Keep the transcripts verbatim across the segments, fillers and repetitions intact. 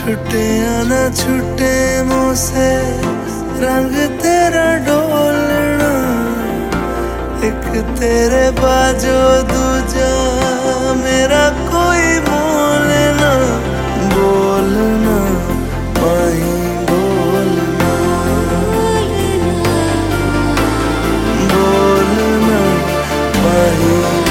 छुटे या न छुटे मुझसे रंग तेरा डोलना, एक तेरे बाजो दूजा मेरा कोई मोल ना। बोलना माही बोलना, बोलना माही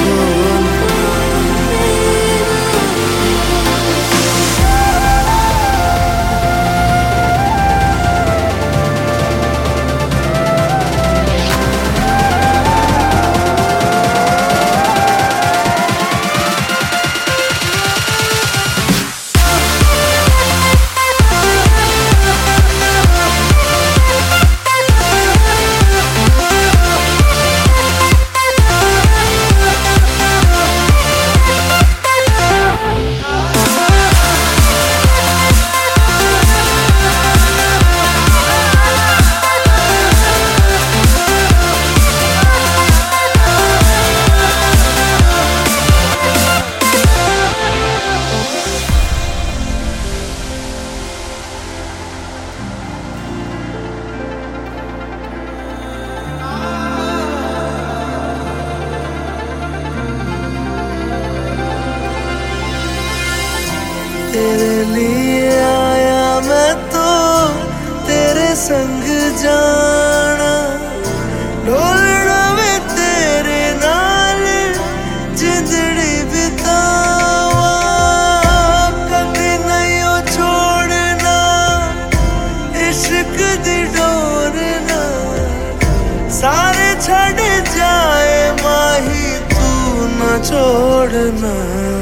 तेरे लिए आया मैं तो तेरे संग जाना, ढोलना में तेरे नाल जिंदड़ी बितावा, कभी नहीं हो छोड़ना इश्क दी डोरना, सारे छड़ जाए माही तू न छोड़ना।